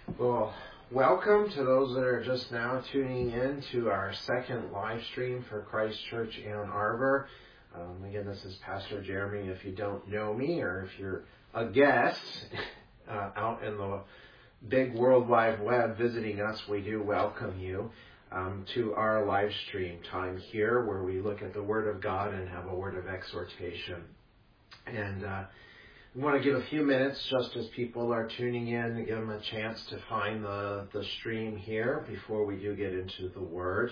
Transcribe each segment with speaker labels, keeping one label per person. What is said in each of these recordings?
Speaker 1: Well, welcome to those that are just now tuning in to our second live stream for Christ Church Ann Arbor. Again, this is Pastor Jeremy. If you don't know me or if you're a guest out in the big World Wide Web visiting us, we do welcome you to our live stream time here where we look at the Word of God and have a word of exhortation. And we want to give a few minutes just as people are tuning in to give them a chance to find the stream here before we do get into the Word.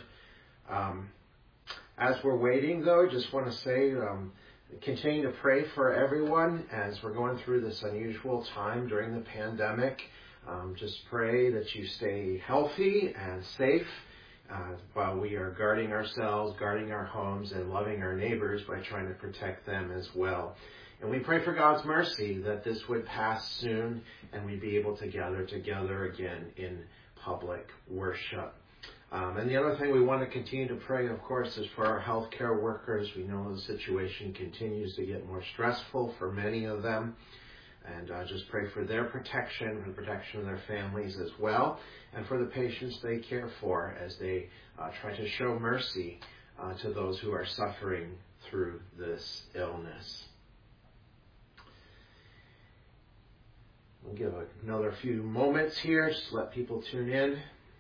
Speaker 1: As we're waiting, though, just want to say, continue to pray for everyone as we're going through this unusual time during the pandemic. Just pray that you stay healthy and safe while we are guarding ourselves, guarding our homes, and loving our neighbors by trying to protect them as well. And we pray for God's mercy that this would pass soon and we'd be able to gather together again in public worship. And the other thing we want to continue to pray, of course, is for our healthcare workers. We know the situation continues to get more stressful for many of them. And just pray for their protection, for the protection of their families as well, and for the patients they care for as they try to show mercy to those who are suffering through this illness. We'll give another few moments here, just let people tune in.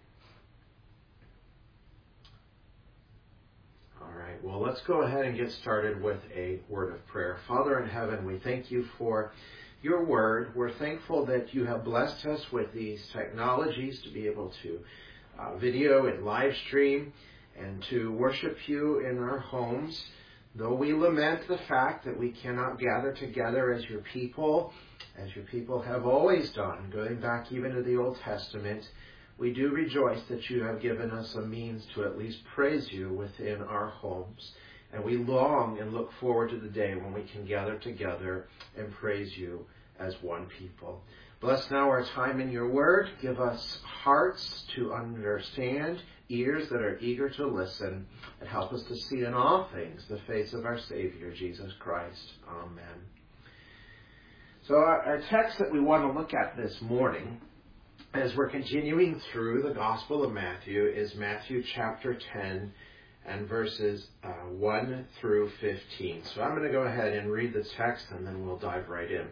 Speaker 1: All right, well, let's go ahead and get started with a word of prayer. Father in heaven, we thank you for your word. We're thankful that you have blessed us with these technologies to be able to video and live stream and to worship you in our homes. Though we lament the fact that we cannot gather together as your people have always done, going back even to the Old Testament, we do rejoice that you have given us a means to at least praise you within our homes. And we long and look forward to the day when we can gather together and praise you as one people. Bless now our time in your word. Give us hearts to understand, ears that are eager to listen, and help us to see in all things the face of our Savior, Jesus Christ. Amen. So our text that we want to look at this morning, as we're continuing through the Gospel of Matthew, is Matthew chapter 10 and verses 1 through 15. So I'm going to go ahead and read the text and then we'll dive right in.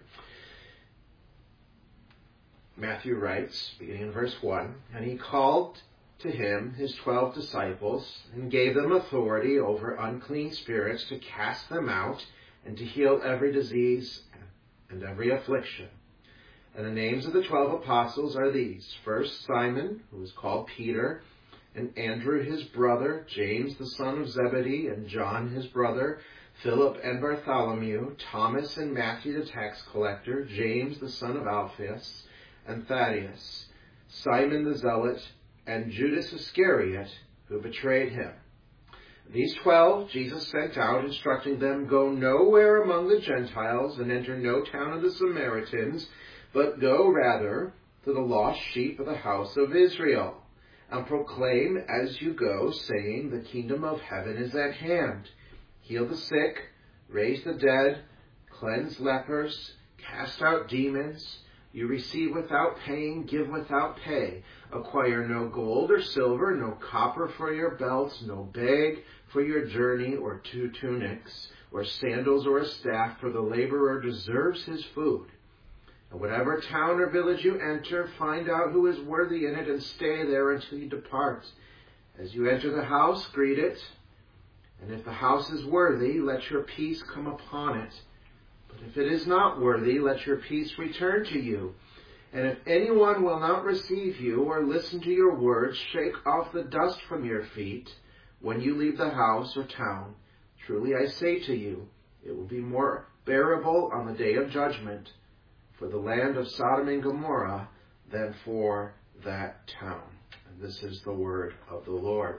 Speaker 1: Matthew writes, beginning in verse 1, "And he called to him his 12 disciples and gave them authority over unclean spirits to cast them out and to heal every disease and every affliction. And the names of the 12 apostles are these: first Simon, who is called Peter, and Andrew his brother, James the son of Zebedee, and John his brother, Philip and Bartholomew, Thomas and Matthew the tax collector, James the son of Alphaeus, and Thaddeus, Simon the zealot, and Judas Iscariot, who betrayed him. These 12 Jesus sent out, instructing them, 'Go nowhere among the Gentiles, and enter no town of the Samaritans, but go rather to the lost sheep of the house of Israel. And proclaim as you go, saying, the kingdom of heaven is at hand. Heal the sick, raise the dead, cleanse lepers, cast out demons. You receive without paying, give without pay. Acquire no gold or silver, no copper for your belts, no bag for your journey, or 2 tunics, or sandals or a staff, for the laborer deserves his food. And whatever town or village you enter, find out who is worthy in it and stay there until you depart. As you enter the house, greet it. And if the house is worthy, let your peace come upon it. But if it is not worthy, let your peace return to you. And if anyone will not receive you or listen to your words, shake off the dust from your feet when you leave the house or town. Truly I say to you, it will be more bearable on the day of judgment for the land of Sodom and Gomorrah than for that town." And this is the word of the Lord.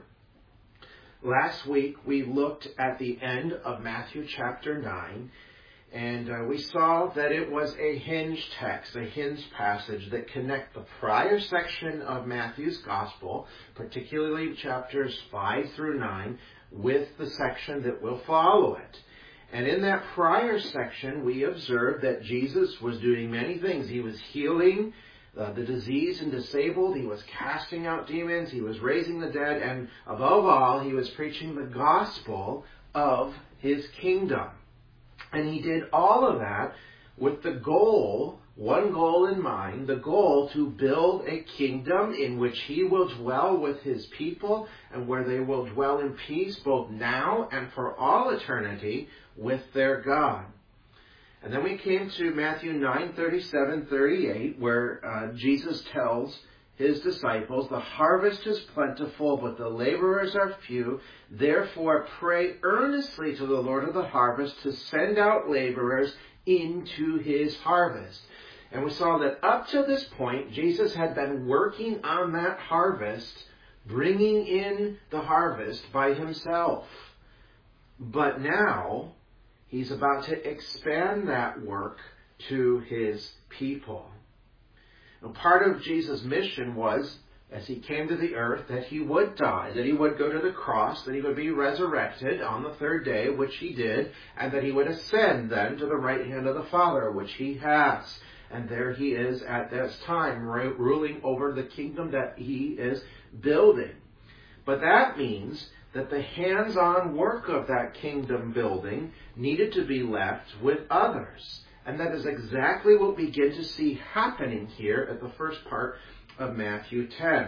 Speaker 1: Last week we looked at the end of Matthew chapter 9, and we saw that it was a hinge text, a hinge passage that connect the prior section of Matthew's Gospel, particularly chapters 5 through 9, with the section that will follow it. And in that prior section, we observed that Jesus was doing many things. He was healing the diseased and disabled. He was casting out demons. He was raising the dead. And above all, he was preaching the gospel of his kingdom. And he did all of that with the goal, one goal in mind, the goal to build a kingdom in which he will dwell with his people and where they will dwell in peace both now and for all eternity with their God. And then we came to Matthew 9:37-38, where Jesus tells his disciples, "The harvest is plentiful, but the laborers are few. Therefore pray earnestly to the Lord of the harvest to send out laborers into his harvest." And we saw that up to this point, Jesus had been working on that harvest, bringing in the harvest by himself. But now, he's about to expand that work to his people. Now, part of Jesus' mission was, as he came to the earth, that he would die, that he would go to the cross, that he would be resurrected on the third day, which he did, and that he would ascend then to the right hand of the Father, which he has. And there he is at this time, ruling over the kingdom that he is building. But that means that the hands-on work of that kingdom building needed to be left with others. And that is exactly what we begin to see happening here at the first part of Matthew 10.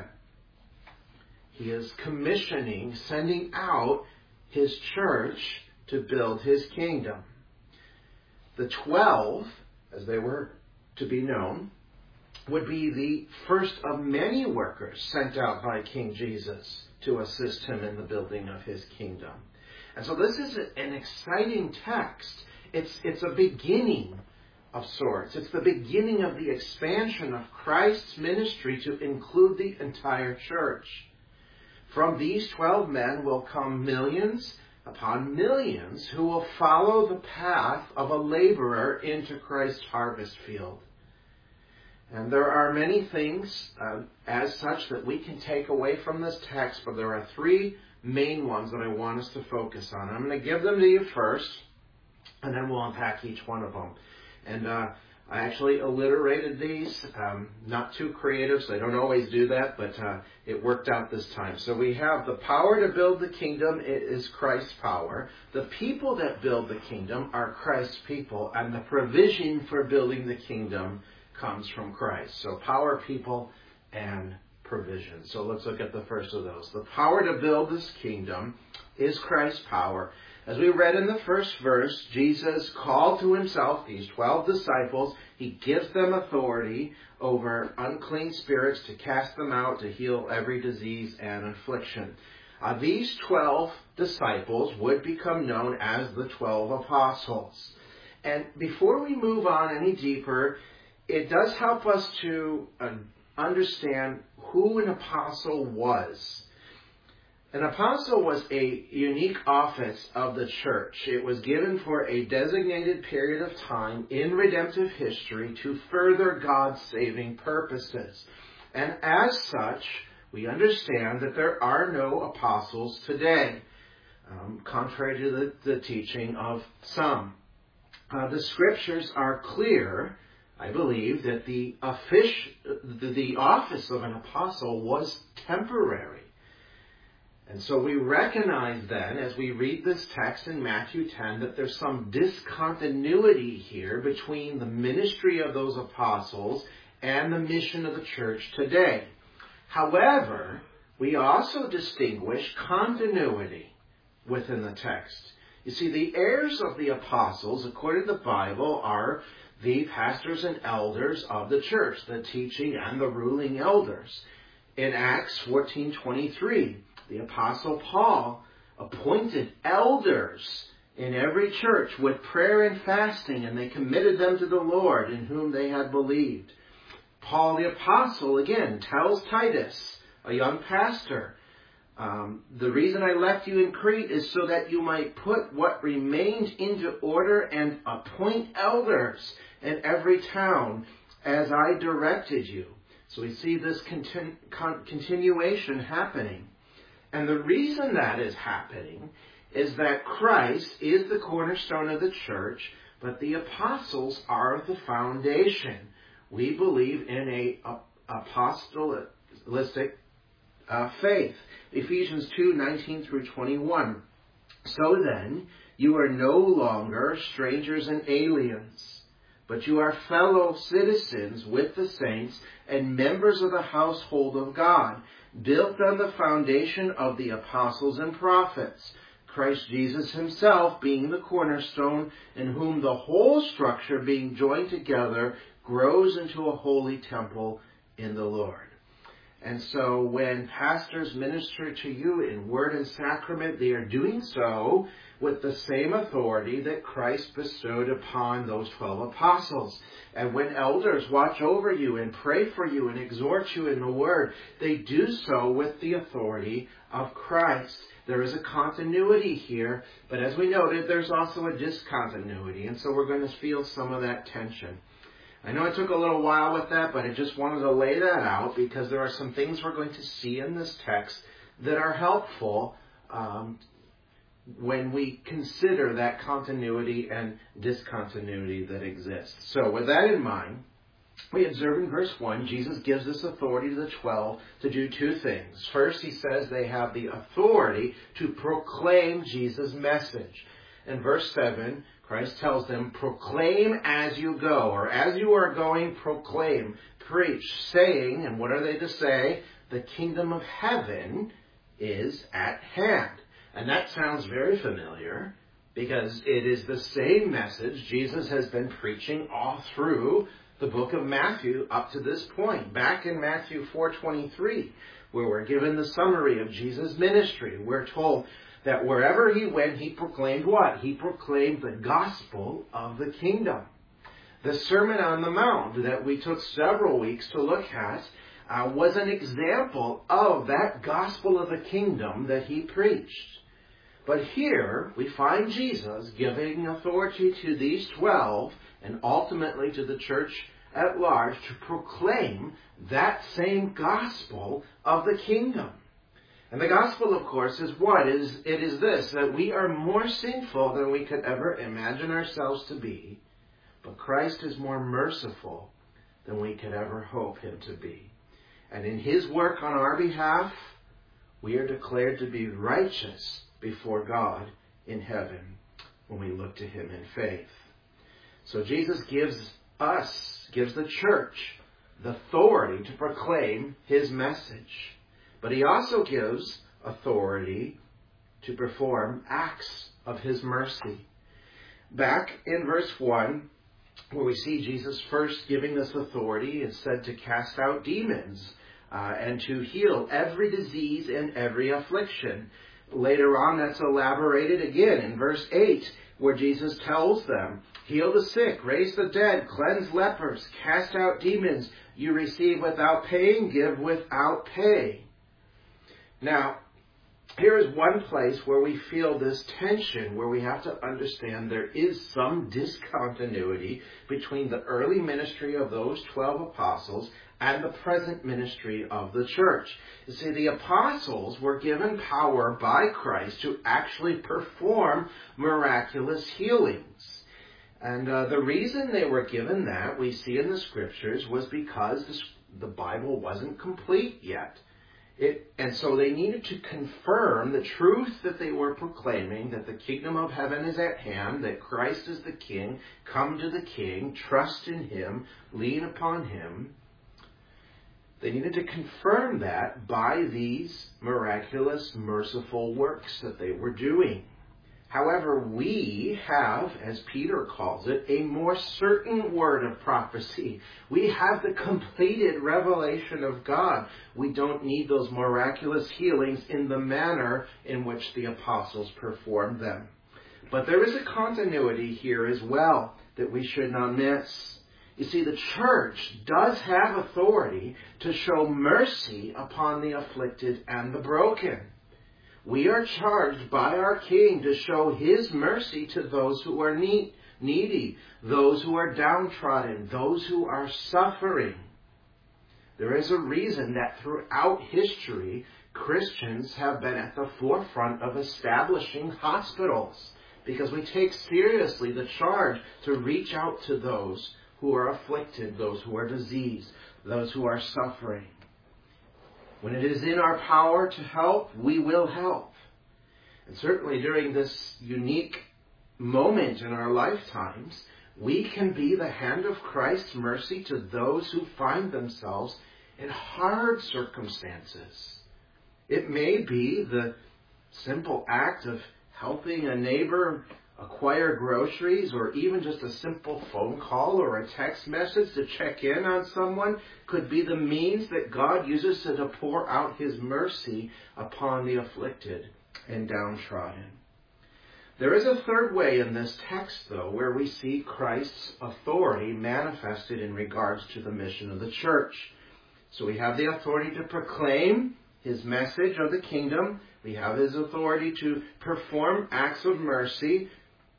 Speaker 1: He is commissioning, sending out his church to build his kingdom. The 12, as they were to be known, would be the first of many workers sent out by King Jesus to assist him in the building of his kingdom. And so this is an exciting text. It's a beginning of sorts. It's the beginning of the expansion of Christ's ministry to include the entire church. From these 12 men will come millions upon millions who will follow the path of a laborer into Christ's harvest field. And there are many things as such that we can take away from this text, but there are three main ones that I want us to focus on. I'm going to give them to you first, and then we'll unpack each one of them. And I actually alliterated these, not too creative, so I don't always do that, but it worked out this time. So we have the power to build the kingdom. It is Christ's power. The people that build the kingdom are Christ's people, and the provision for building the kingdom comes from Christ. So power, people, and provision. So let's look at the first of those. The power to build this kingdom is Christ's power. As we read in the first verse, Jesus called to himself these 12 disciples. He gives them authority over unclean spirits to cast them out, to heal every disease and affliction. These 12 disciples would become known as the 12 apostles. And before we move on any deeper, it does help us to understand who an apostle was. An apostle was a unique office of the church. It was given for a designated period of time in redemptive history to further God's saving purposes. And as such, we understand that there are no apostles today, contrary to the teaching of some. The scriptures are clear, I believe, that the office of an apostle was temporary. And so we recognize then, as we read this text in Matthew 10, that there's some discontinuity here between the ministry of those apostles and the mission of the church today. However, we also distinguish continuity within the text. You see, the heirs of the apostles, according to the Bible, are the pastors and elders of the church, the teaching and the ruling elders. In Acts 14:23, the Apostle Paul appointed elders in every church with prayer and fasting, and they committed them to the Lord in whom they had believed. Paul the Apostle, again, tells Titus, a young pastor, the reason I left you in Crete is so that you might put what remained into order and appoint elders in every town as I directed you. So we see this continuation happening. And the reason that is happening is that Christ is the cornerstone of the church, but the apostles are the foundation. We believe in a apostolistic faith. Ephesians 2:19 through 21. So then, you are no longer strangers and aliens, but you are fellow citizens with the saints and members of the household of God, built on the foundation of the apostles and prophets, Christ Jesus himself being the cornerstone, in whom the whole structure being joined together grows into a holy temple in the Lord. And so when pastors minister to you in word and sacrament, they are doing so with the same authority that Christ bestowed upon those 12 apostles. And when elders watch over you and pray for you and exhort you in the word, they do so with the authority of Christ. There is a continuity here, but as we noted, there's also a discontinuity, and so we're going to feel some of that tension. I know it took a little while with that, but I just wanted to lay that out because there are some things we're going to see in this text that are helpful when we consider that continuity and discontinuity that exists. So with that in mind, we observe in verse 1, Jesus gives this authority to the 12 to do two things. First, he says they have the authority to proclaim Jesus' message. In verse 7, Christ tells them, proclaim as you go, or as you are going, proclaim, preach, saying, and what are they to say? The kingdom of heaven is at hand. And that sounds very familiar because it is the same message Jesus has been preaching all through the book of Matthew up to this point. Back in Matthew 4:23, where we're given the summary of Jesus' ministry, we're told that wherever he went, he proclaimed what? He proclaimed the gospel of the kingdom. The Sermon on the Mount that we took several weeks to look at was an example of that gospel of the kingdom that he preached. But here we find Jesus giving authority to these 12 and ultimately to the church at large to proclaim that same gospel of the kingdom. And the gospel, of course, is what? It is this, that we are more sinful than we could ever imagine ourselves to be, but Christ is more merciful than we could ever hope him to be. And in his work on our behalf, we are declared to be righteous before God in heaven when we look to him in faith. So Jesus gives the church, the authority to proclaim his message. But he also gives authority to perform acts of his mercy. Back in verse 1, where we see Jesus first giving this authority, it's said to cast out demons and to heal every disease and every affliction. Later on, that's elaborated again in verse 8, where Jesus tells them, heal the sick, raise the dead, cleanse lepers, cast out demons. You receive without paying, give without pay. Now, here is one place where we feel this tension, where we have to understand there is some discontinuity between the early ministry of those 12 apostles and the present ministry of the church. You see, the apostles were given power by Christ to actually perform miraculous healings. And the reason they were given that, we see in the scriptures, was because the Bible wasn't complete yet. And so they needed to confirm the truth that they were proclaiming, that the kingdom of heaven is at hand, that Christ is the king, come to the king, trust in him, lean upon him. They needed to confirm that by these miraculous, merciful works that they were doing. However, we have, as Peter calls it, a more certain word of prophecy. We have the completed revelation of God. We don't need those miraculous healings in the manner in which the apostles performed them. But there is a continuity here as well that we should not miss. You see, the church does have authority to show mercy upon the afflicted and the broken. We are charged by our King to show his mercy to those who are needy, those who are downtrodden, those who are suffering. There is a reason that throughout history, Christians have been at the forefront of establishing hospitals, because we take seriously the charge to reach out to those who are afflicted, those who are diseased, those who are suffering. When it is in our power to help, we will help. And certainly during this unique moment in our lifetimes, we can be the hand of Christ's mercy to those who find themselves in hard circumstances. It may be the simple act of helping a neighbor acquire groceries, or even just a simple phone call or a text message to check in on someone could be the means that God uses to pour out his mercy upon the afflicted and downtrodden. There is a third way in this text, though, where we see Christ's authority manifested in regards to the mission of the church. So we have the authority to proclaim his message of the kingdom. We have his authority to perform acts of mercy.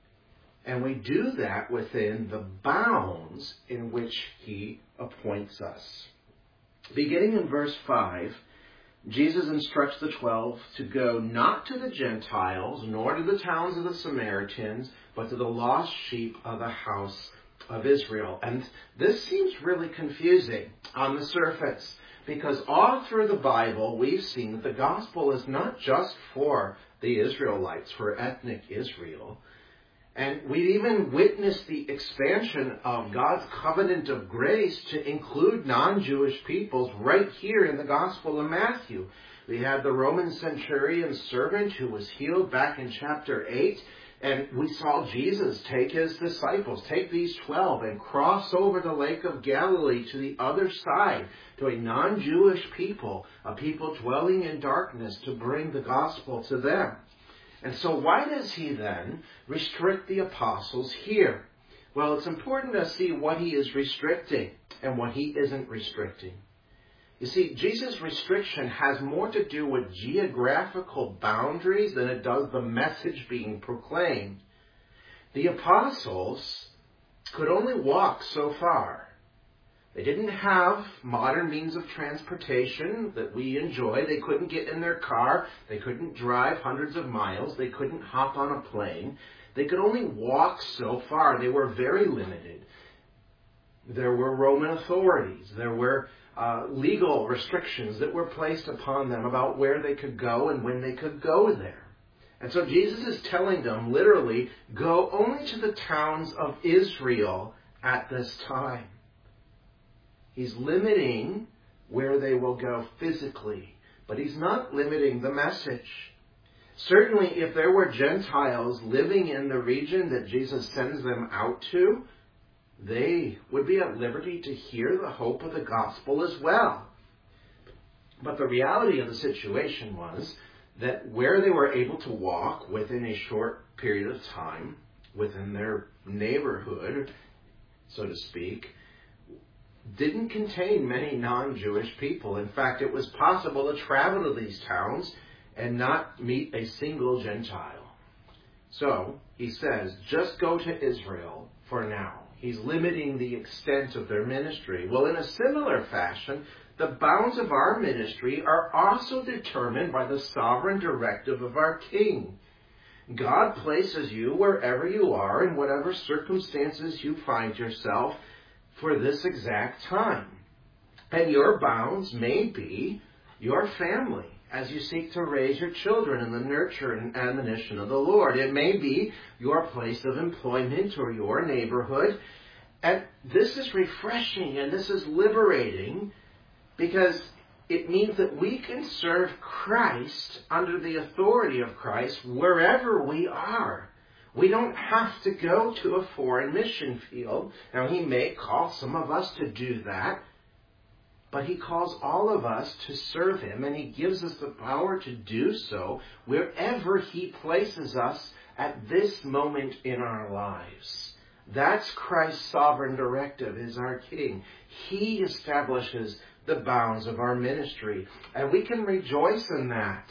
Speaker 1: And we do that within the bounds in which he appoints us. Beginning in verse 5, Jesus instructs the 12 to go not to the Gentiles, nor to the towns of the Samaritans, but to the lost sheep of the house of Israel. And this seems really confusing on the surface, because all through the Bible we've seen that the gospel is not just for the Israelites, for ethnic Israel. And we even witnessed the expansion of God's covenant of grace to include non-Jewish peoples right here in the Gospel of Matthew. We had the Roman centurion's servant who was healed back in chapter 8. And we saw Jesus take his disciples, take these 12 and cross over the Lake of Galilee to the other side, to a non-Jewish people, a people dwelling in darkness, to bring the gospel to them. And so why does he then restrict the apostles here? Well, it's important to see what he is restricting and what he isn't restricting. You see, Jesus' restriction has more to do with geographical boundaries than it does the message being proclaimed. The apostles could only walk so far. They didn't have modern means of transportation that we enjoy. They couldn't get in their car. They couldn't drive hundreds of miles. They couldn't hop on a plane. They could only walk so far. They were very limited. There were Roman authorities. There were legal restrictions that were placed upon them about where they could go and when they could go there. And so Jesus is telling them, literally, go only to the towns of Israel at this time. He's limiting where they will go physically, but he's not limiting the message. Certainly, if there were Gentiles living in the region that Jesus sends them out to, they would be at liberty to hear the hope of the gospel as well. But the reality of the situation was that where they were able to walk within a short period of time, within their neighborhood, so to speak, didn't contain many non-Jewish people. In fact, it was possible to travel to these towns and not meet a single Gentile. So, he says, just go to Israel for now. He's limiting the extent of their ministry. Well, in a similar fashion, the bounds of our ministry are also determined by the sovereign directive of our King. God places you wherever you are, in whatever circumstances you find yourself, for this exact time. And your bounds may be your family, as you seek to raise your children in the nurture and admonition of the Lord. It may be your place of employment or your neighborhood. And this is refreshing and this is liberating, because it means that we can serve Christ under the authority of Christ wherever we are. We don't have to go to a foreign mission field. Now, he may call some of us to do that, but he calls all of us to serve him, and he gives us the power to do so wherever he places us at this moment in our lives. That's Christ's sovereign directive, is our King. He establishes the bounds of our ministry, and we can rejoice in that.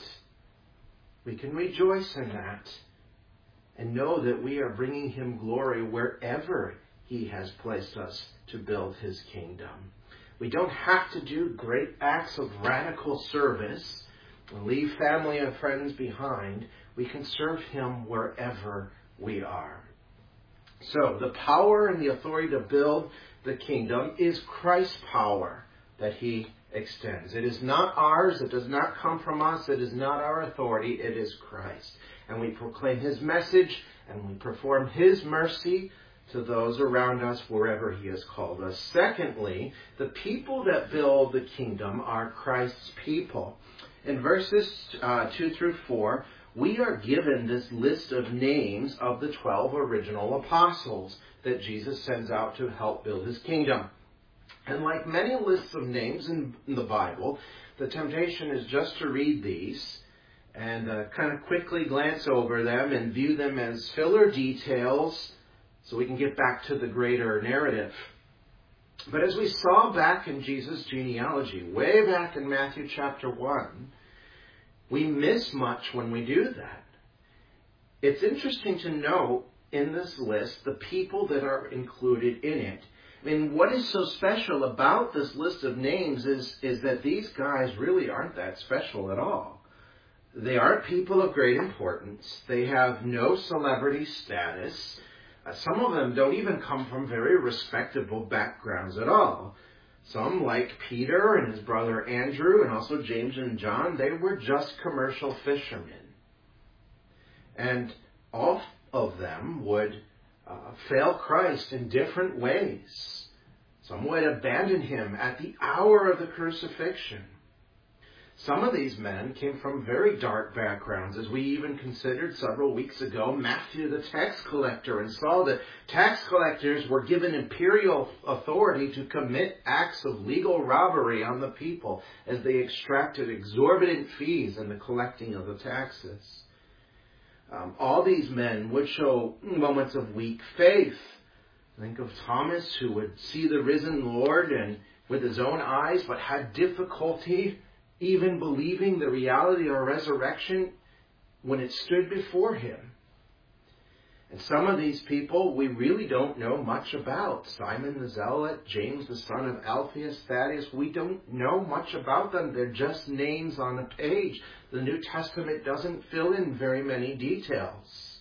Speaker 1: We can rejoice in that. And know that we are bringing him glory wherever he has placed us to build his kingdom. We don't have to do great acts of radical service and leave family and friends behind. We can serve him wherever we are. So the power and the authority to build the kingdom is Christ's power that he extends. It is not ours. It does not come from us. It is not our authority. It is Christ. And we proclaim his message and we perform his mercy to those around us wherever he has called us. Secondly, the people that build the kingdom are Christ's people. In verses 2 through 4, we are given this list of names of the 12 original apostles that Jesus sends out to help build his kingdom. And like many lists of names in the Bible, the temptation is just to read these and kind of quickly glance over them and view them as filler details so we can get back to the greater narrative. But as we saw back in Jesus' genealogy, way back in Matthew chapter 1, we miss much when we do that. It's interesting to note in this list the people that are included in it. I mean, what is so special about this list of names is that these guys really aren't that special at all. They aren't people of great importance. They have no celebrity status. Some of them don't even come from very respectable backgrounds at all. Some, like Peter and his brother Andrew, and also James and John, they were just commercial fishermen. And all of them would fail Christ in different ways. Some would abandon him at the hour of the crucifixion. Some of these men came from very dark backgrounds, as we even considered several weeks ago Matthew the tax collector, and saw that tax collectors were given imperial authority to commit acts of legal robbery on the people as they extracted exorbitant fees in the collecting of the taxes. All these men would show moments of weak faith. Think of Thomas, who would see the risen Lord and with his own eyes, but had difficulty even believing the reality of resurrection when it stood before him. And some of these people we really don't know much about. Simon the Zealot, James the son of Alphaeus, Thaddeus, we don't know much about them. They're just names on a page. The New Testament doesn't fill in very many details.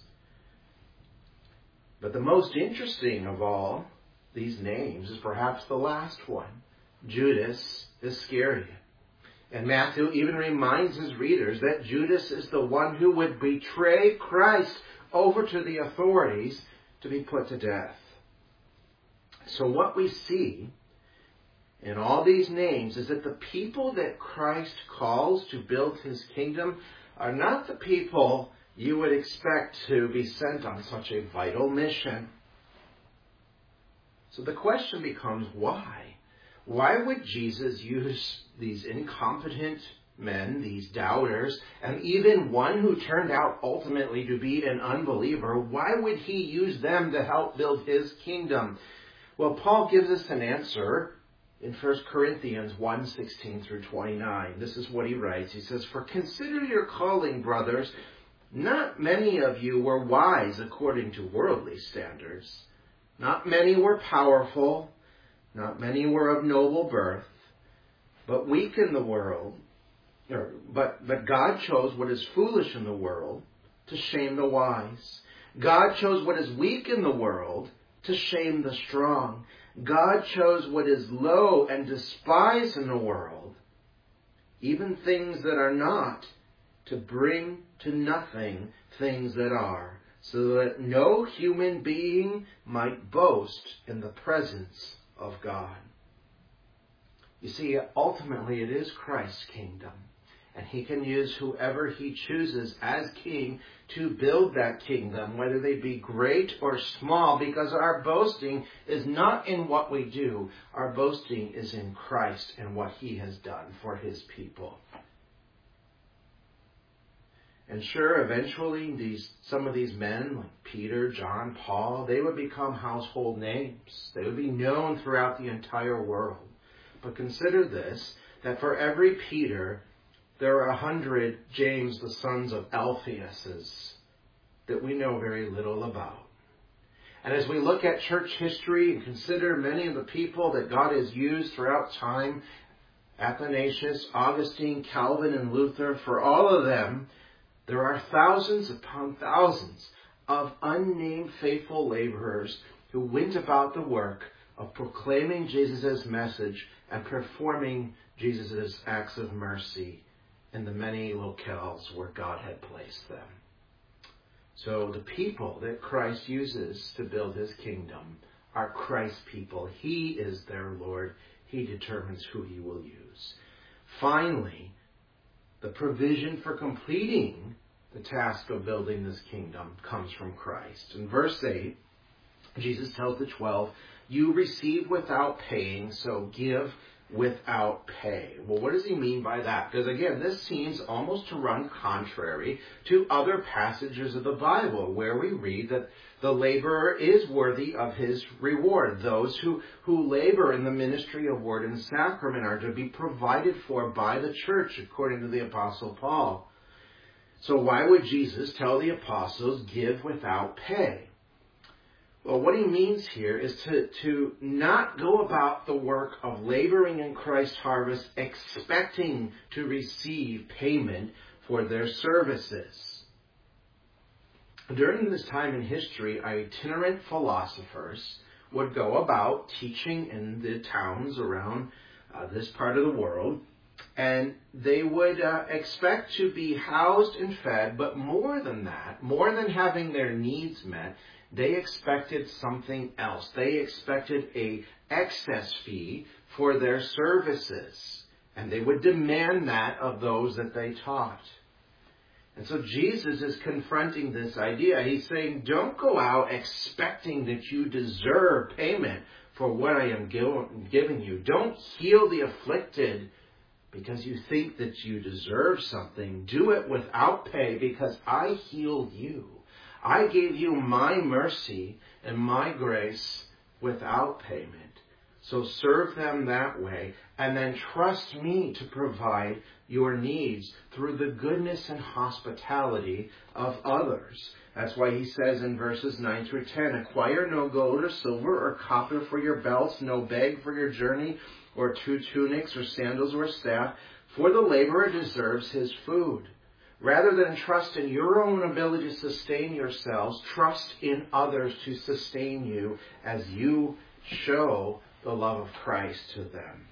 Speaker 1: But the most interesting of all these names is perhaps the last one, Judas Iscariot. And Matthew even reminds his readers that Judas is the one who would betray Christ over to the authorities to be put to death. So what we see in all these names is that the people that Christ calls to build his kingdom are not the people you would expect to be sent on such a vital mission. So the question becomes, why? Why would Jesus use these incompetent men, these doubters, and even one who turned out ultimately to be an unbeliever? Why would he use them to help build his kingdom? Well, Paul gives us an answer in 1 Corinthians 1:16 through 29. This is what he writes. He says, "For consider your calling, brothers. Not many of you were wise according to worldly standards. Not many were powerful. Not many were of noble birth, but weak in the world. But God chose what is foolish in the world to shame the wise. God chose what is weak in the world to shame the strong. God chose what is low and despised in the world, even things that are not, to bring to nothing things that are, so that no human being might boast in the presence of God." You see, ultimately it is Christ's kingdom, and he can use whoever he chooses as king to build that kingdom, whether they be great or small, because our boasting is not in what we do. Our boasting is in Christ and what he has done for his people. And sure, eventually some of these men, like Peter, John, Paul, they would become household names. They would be known throughout the entire world. But consider this, that for every Peter, there are 100 James, the sons of Alphaeus, that we know very little about. And as we look at church history and consider many of the people that God has used throughout time, Athanasius, Augustine, Calvin, and Luther, for all of them, there are thousands upon thousands of unnamed faithful laborers who went about the work of proclaiming Jesus' message and performing Jesus' acts of mercy in the many locales where God had placed them. So the people that Christ uses to build his kingdom are Christ's people. He is their Lord. He determines who he will use. Finally, the provision for completing the task of building this kingdom comes from Christ. In verse 8, Jesus tells the 12, "You receive without paying, so give without pay." Well, what does he mean by that? Because again, this seems almost to run contrary to other passages of the Bible where we read that the laborer is worthy of his reward. Those who labor in the ministry of word and sacrament are to be provided for by the church, according to the Apostle Paul. So why would Jesus tell the apostles, give without pay? Well, what he means here is to not go about the work of laboring in Christ's harvest expecting to receive payment for their services. During this time in history, itinerant philosophers would go about teaching in the towns around this part of the world, and they would expect to be housed and fed, but more than that, more than having their needs met, they expected something else. They expected an excess fee for their services, and they would demand that of those that they taught. And so Jesus is confronting this idea. He's saying, don't go out expecting that you deserve payment for what I am giving you. Don't heal the afflicted because you think that you deserve something. Do it without pay because I healed you. I gave you my mercy and my grace without payment. So serve them that way and then trust me to provide your needs through the goodness and hospitality of others. That's why he says in verses 9 through 10, acquire no gold or silver or copper for your belts, no bag for your journey, or 2 tunics or sandals or a staff, for the laborer deserves his food. Rather than trust in your own ability to sustain yourselves, trust in others to sustain you as you show the love of Christ to them.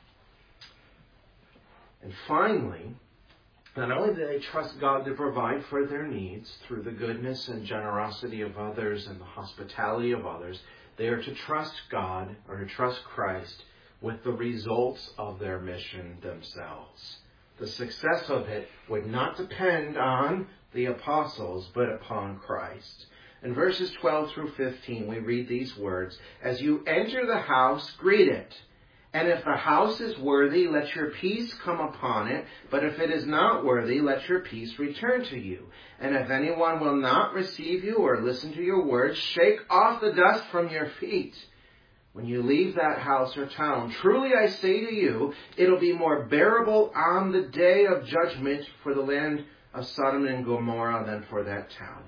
Speaker 1: And finally, not only do they trust God to provide for their needs through the goodness and generosity of others and the hospitality of others, they are to trust God or to trust Christ with the results of their mission themselves. The success of it would not depend on the apostles, but upon Christ. In verses 12 through 15, we read these words, as you enter the house, greet it. And if the house is worthy, let your peace come upon it. But if it is not worthy, let your peace return to you. And if anyone will not receive you or listen to your words, shake off the dust from your feet. When you leave that house or town, truly I say to you, it'll be more bearable on the day of judgment for the land of Sodom and Gomorrah than for that town.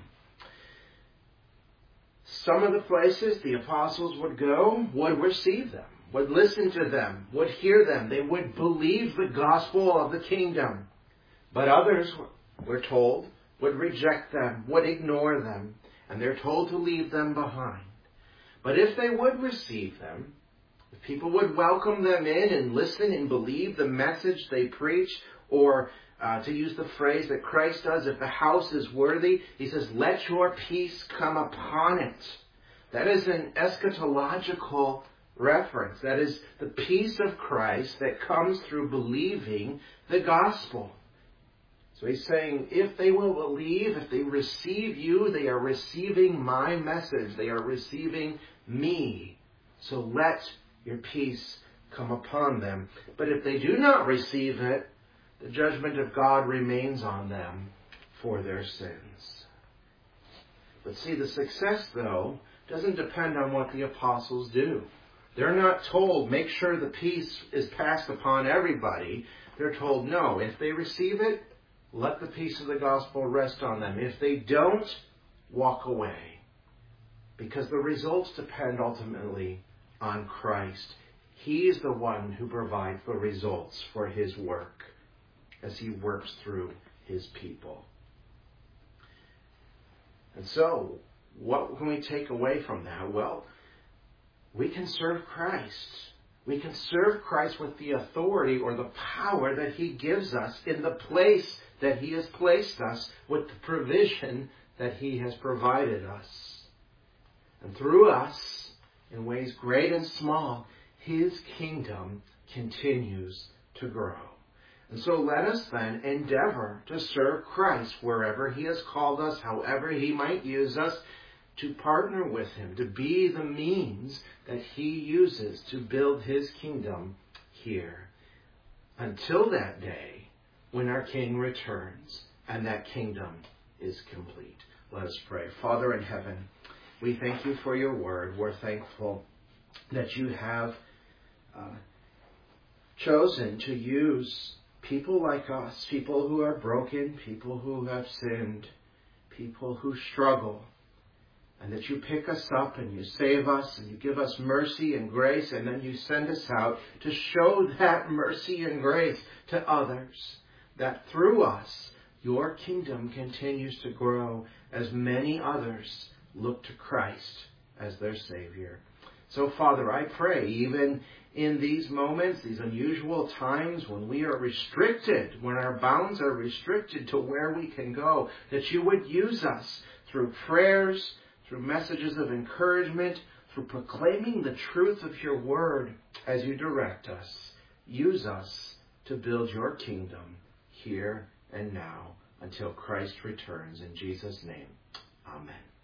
Speaker 1: Some of the places the apostles would go would receive them, would listen to them, would hear them. They would believe the gospel of the kingdom. But others, we're told, would reject them, would ignore them, and they're told to leave them behind. But if they would receive them, if people would welcome them in and listen and believe the message they preach, or to use the phrase that Christ does, if the house is worthy, he says, let your peace come upon it. That is an eschatological reference. That is the peace of Christ that comes through believing the gospel. So he's saying, if they will believe, if they receive you, they are receiving my message. They are receiving me. So let your peace come upon them. But if they do not receive it, the judgment of God remains on them for their sins. But see, the success, though, doesn't depend on what the apostles do. They're not told, make sure the peace is passed upon everybody. They're told, no, if they receive it, let the peace of the gospel rest on them. If they don't, walk away. Because the results depend ultimately on Christ. He is the one who provides the results for his work as he works through his people. And so, what can we take away from that? Well, we can serve Christ. We can serve Christ with the authority or the power that He gives us in the place that He has placed us, with the provision that He has provided us. And through us, in ways great and small, His kingdom continues to grow. And so let us then endeavor to serve Christ wherever He has called us, however He might use us, to partner with Him, to be the means that He uses to build His kingdom here. Until that day when our King returns and that kingdom is complete. Let us pray. Father in heaven, we thank You for Your word. We're thankful that You have chosen to use people like us, people who are broken, people who have sinned, people who struggle, and that You pick us up and You save us and You give us mercy and grace, and then You send us out to show that mercy and grace to others, that through us Your kingdom continues to grow as many others look to Christ as their Savior. So, Father, I pray, even in these moments, these unusual times when we are restricted, when our bounds are restricted to where we can go, that You would use us through prayers, through messages of encouragement, through proclaiming the truth of Your word as You direct us. Use us to build Your kingdom here and now until Christ returns. In Jesus' name, amen.